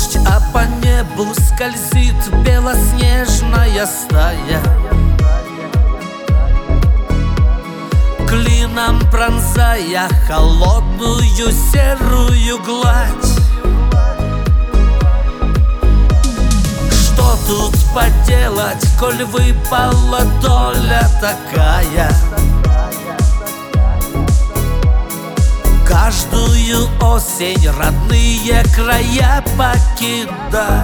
Дождь, а по небу скользит белоснежная стая, клином пронзая холодную серую гладь. Что тут поделать, коль выпала доля такая? Каждую осень родные края покидать.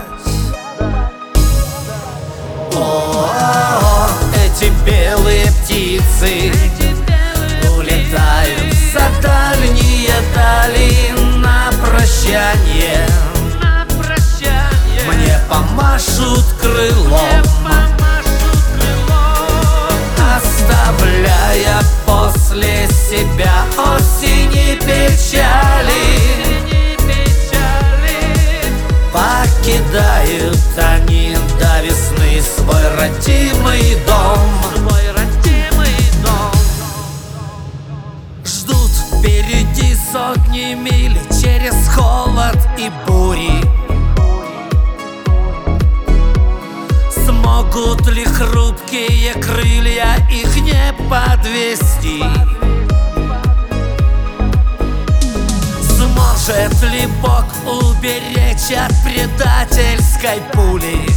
О, эти белые птицы улетают за дальние дали на прощание. Мне помашут крылом, оставляя после себя осени печали. Покидают они до весны свой родимый дом. Ждут впереди сотни миль через холод и бури. Смогут ли хрупкие крылья их не подвести? Сможет ли Бог уберечь от предательской пули?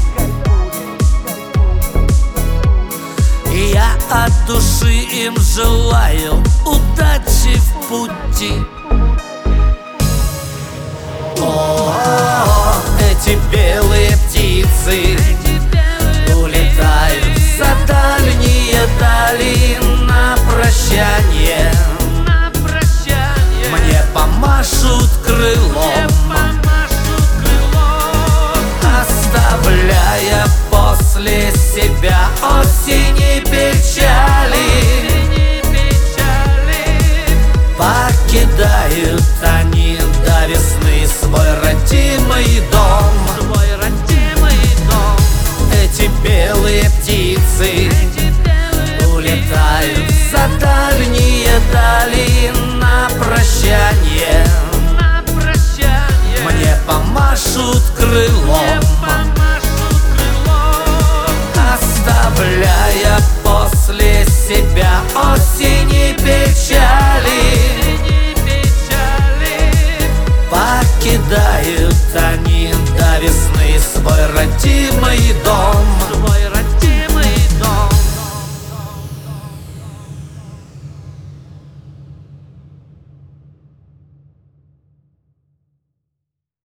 Я от души им желаю удачи в пути. О, эти белые птицы улетают за дальние дали на прощание.